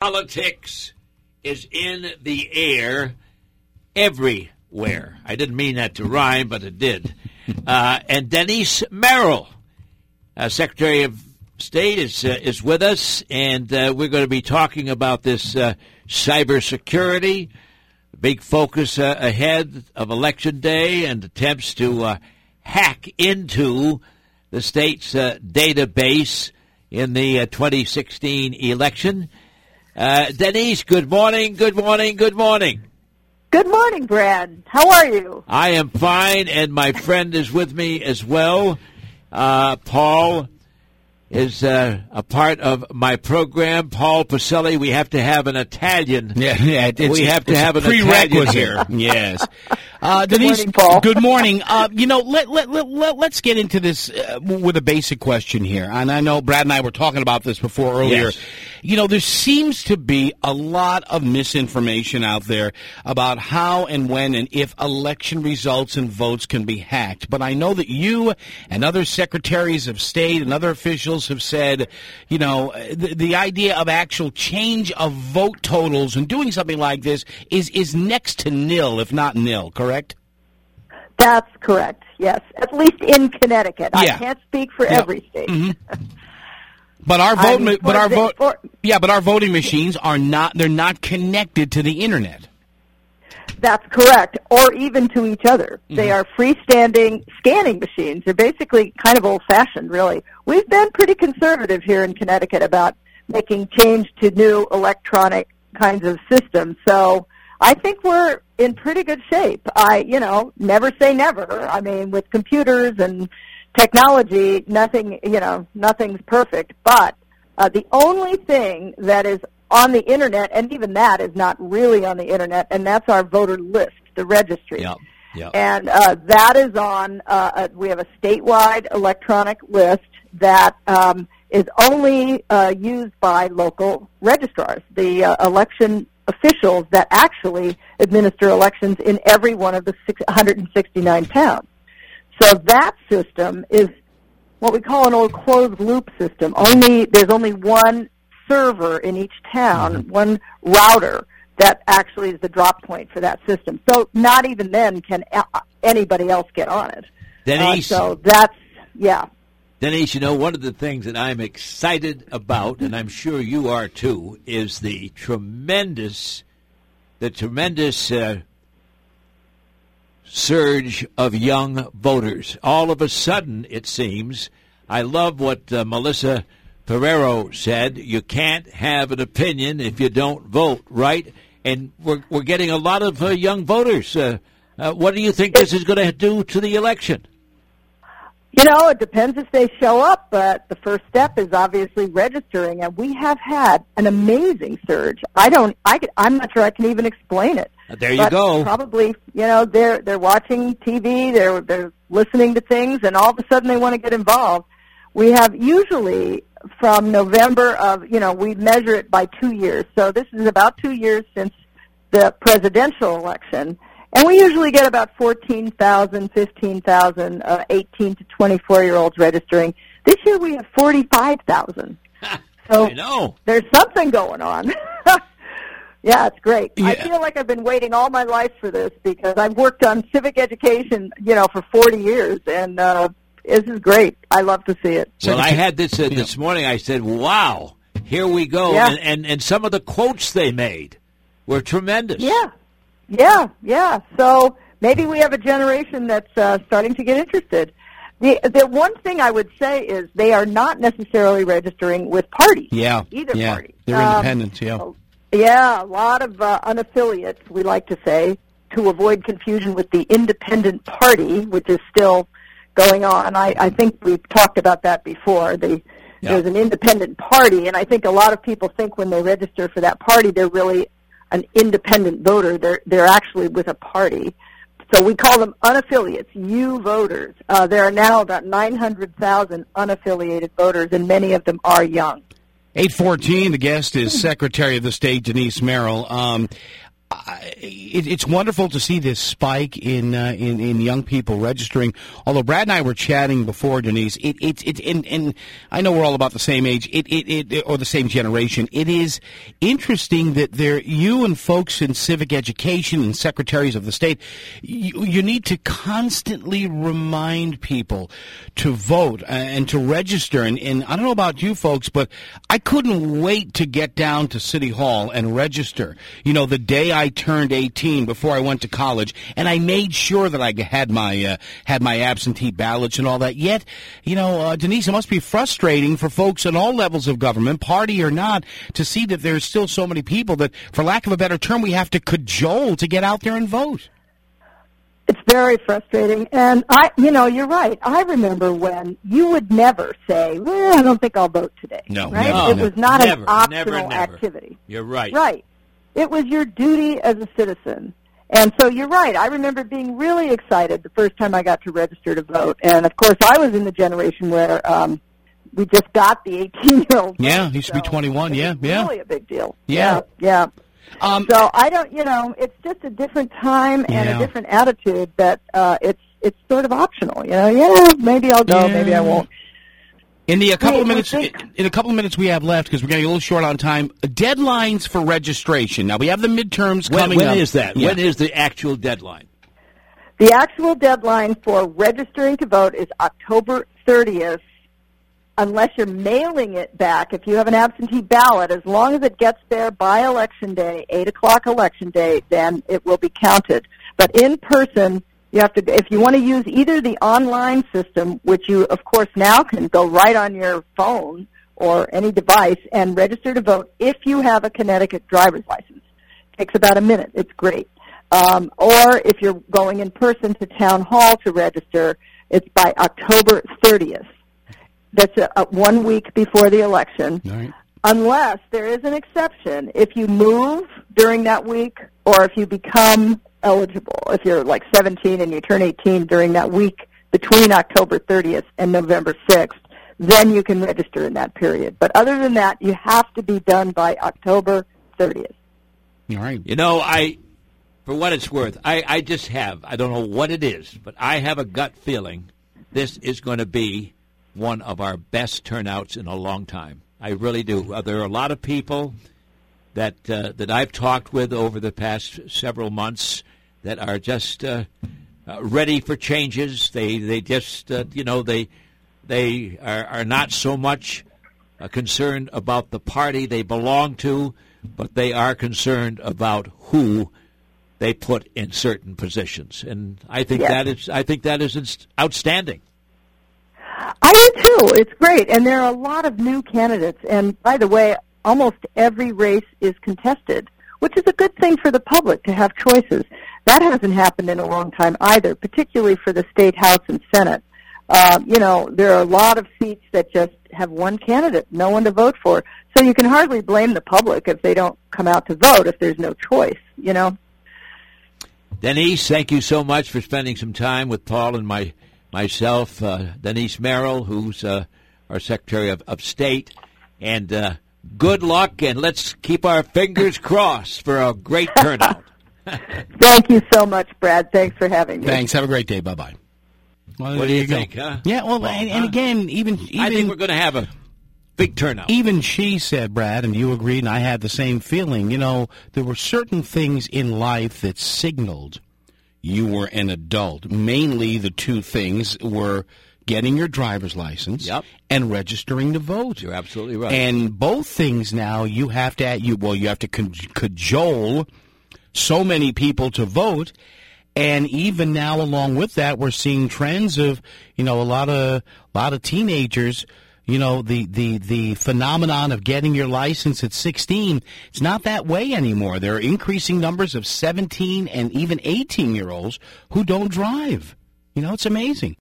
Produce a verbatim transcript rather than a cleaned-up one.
Politics is in the air everywhere. I didn't mean that to rhyme, but it did. Uh, and Denise Merrill, uh, Secretary of State, is uh, is with us, and uh, we're going to be talking about this uh, cybersecurity, big focus uh, ahead of Election Day and attempts to uh, hack into the state's uh, database in the uh, twenty sixteen election. Uh, Denise, good morning, good morning, good morning. Good morning, Brad. How are you? I am fine, and my friend is with me as well. Uh, Paul is uh, a part of my program. Paul Pacelli. We have to have an Italian. Yeah, yeah. It's, we have to it's have an prerequisite Italian here. Yes. Uh, good Denise, morning, Paul. Good morning. Uh, you know, let, let, let, let, let's get into this uh, with a basic question here. And I know Brad and I were talking about this before earlier. Yes. You know, there seems to be a lot of misinformation out there about how and when and if election results and votes can be hacked. But I know that you and other secretaries of state and other officials have said, you know, the, the idea of actual change of vote totals and doing something like this is, is next to nil, if not nil, correct? That's correct, yes. At least in Connecticut. Yeah. I can't speak for Yeah. every state. Mm-hmm. But our vote, I mean, but our the- vote, for- yeah, but our voting machines are not, they're not connected to the internet. That's correct, or even to each other. Mm-hmm. They are freestanding scanning machines. They're basically kind of old-fashioned, really. We've been pretty conservative here in Connecticut about making change to new electronic kinds of systems. So I think we're in pretty good shape. I, you know, never say never. I mean, with computers and technology, nothing, you know, nothing's perfect. But uh, the only thing that is on the internet, and even that is not really on the internet, and that's our voter list, the registry. Yep, yep. And uh, that is on, uh, a, we have a statewide electronic list that um, is only uh, used by local registrars, the uh, election officials that actually administer elections in every one of the six, one hundred sixty-nine towns. So that system is what we call an old closed-loop system. Only there's only one server in each town, mm-hmm. one router that actually is the drop point for that system. So not even then can a- anybody else get on it. Denise. Uh, so that's, yeah. Denise, you know, one of the things that I'm excited about, and I'm sure you are too, is the tremendous, the tremendous uh, surge of young voters. All of a sudden, it seems, I love what uh, Melissa Ferrero said, you can't have an opinion if you don't vote, right? And we're we're getting a lot of uh, young voters. Uh, uh, what do you think this is going to do to the election? You know, it depends if they show up, but the first step is obviously registering, and we have had an amazing surge. I don't, I, could- I'm not sure I can even explain it. Uh, there you But go. Probably, you know, they're they're watching T V, they're they're listening to things, and all of a sudden they want to get involved. We have usually from November of, you know, we measure it by two years. So this is about two years since the presidential election. And we usually get about fourteen thousand, fifteen thousand, uh, eighteen to twenty-four-year-olds registering. This year we have forty-five thousand. So I know. there's something going on. Yeah, it's great. I Yeah. feel like I've been waiting all my life for this because I've worked on civic education, you know, for forty years, and uh, this is great. I love to see it. Well, I had this uh, this morning. I said, wow, here we go. Yeah. And, and, and some of the quotes they made were tremendous. Yeah, yeah, yeah. So maybe we have a generation that's uh, starting to get interested. The the one thing I would say is they are not necessarily registering with parties. Yeah, either yeah. party. They're Um, independent, yeah. Yeah, a lot of uh, unaffiliates, we like to say, to avoid confusion with the independent party, which is still going on. I, I think we've talked about that before. The, Yeah. There's an independent party, and I think a lot of people think when they register for that party, they're really an independent voter. They're they're actually with a party. So we call them unaffiliates, U voters. Uh, there are now about nine hundred thousand unaffiliated voters, and many of them are young. eight fourteen, the guest is Secretary of the State Denise Merrill. Um, I, it, it's wonderful to see this spike in, uh, in in young people registering. Although Brad and I were chatting before, Denise, it it it and, and I know we're all about the same age, it, it it or the same generation. It is interesting that there, you and folks in civic education and secretaries of the state, you, you need to constantly remind people to vote and to register. And, and I don't know about you folks, but I couldn't wait to get down to City Hall and register. You know, the day I turned eighteen before I went to college, and I made sure that I had my uh, had my absentee ballots and all that. Yet, you know, uh, Denise, it must be frustrating for folks at all levels of government, party or not, to see that there's still so many people that, for lack of a better term, we have to cajole to get out there and vote. It's very frustrating. And, I, you know, you're right. I remember when you would never say, well, I don't think I'll vote today. No, right? never, it was not never, an optional never, never. activity. You're right. Right. It was your duty as a citizen. And so you're right. I remember being really excited the first time I got to register to vote. And, of course, I was in the generation where um, we just got the eighteen-year-old. Yeah, he used to so be twenty-one. It Yeah, was yeah. really a big deal. Yeah. Yeah, yeah. Um, So I don't, you know, it's just a different time and Yeah. a different attitude that uh, it's it's sort of optional. You know, yeah, maybe I'll go, Yeah. maybe I won't. In the a couple Wait, of minutes, wait, in a couple of minutes we have left, because we're getting a little short on time. Deadlines for registration. Now we have the midterms When, coming when up. is that? Yeah. When is the actual deadline? The actual deadline for registering to vote is October thirtieth, unless you're mailing it back. If you have an absentee ballot, as long as it gets there by Election Day, eight o'clock Election Day, then it will be counted. But in person, you have to, if you want to use either the online system, which you, of course, now can go right on your phone or any device and register to vote if you have a Connecticut driver's license. It takes about a minute. It's great. Um, or if you're going in person to Town Hall to register, it's by October thirtieth. That's a, a one week before the election. All right. Unless there is an exception. If you move during that week or if you become eligible, if you're like seventeen and you turn eighteen during that week between October thirtieth and November sixth, then you can register in that period. But other than that, you have to be done by October thirtieth. All right. You know, I, for what it's worth, I, I just have, I don't know what it is, but I have a gut feeling this is going to be one of our best turnouts in a long time. I really do. Uh, there are a lot of people that uh, that I've talked with over the past several months that are just uh, uh, ready for changes. They they just uh, you know they they are, are not so much uh, concerned about the party they belong to, but they are concerned about who they put in certain positions. And I think Yes. that is I think that is inst- outstanding. I do too. It's great. And there are a lot of new candidates. And by the way, almost every race is contested, which is a good thing for the public to have choices. That hasn't happened in a long time either, particularly for the state House and Senate. Uh, you know, there are a lot of seats that just have one candidate, no one to vote for. So you can hardly blame the public if they don't come out to vote if there's no choice, you know. Denise, thank you so much for spending some time with Paul and my myself, uh, Denise Merrill, who's uh, our Secretary of, of State. And uh, good luck, and let's keep our fingers crossed for a great turnout. Thank you so much, Brad. Thanks for having me. Thanks. Have a great day. Bye-bye. Well, What do there you go. think, huh? Yeah, well, Well, and, and huh? again, even, even I think we're going to have a big turnout. Even she said, Brad, and you agreed, and I had the same feeling. You know, there were certain things in life that signaled you were an adult. Mainly the two things were getting your driver's license Yep. and registering to vote. You're absolutely right. And both things now you have to, you well, you have to cajole so many people to vote. And even now, along with that, we're seeing trends of, you know, a lot of a lot of teenagers. You know, the, the, the phenomenon of getting your license at sixteen, it's not that way anymore. There are increasing numbers of seventeen and even eighteen-year-olds who don't drive. You know, it's amazing.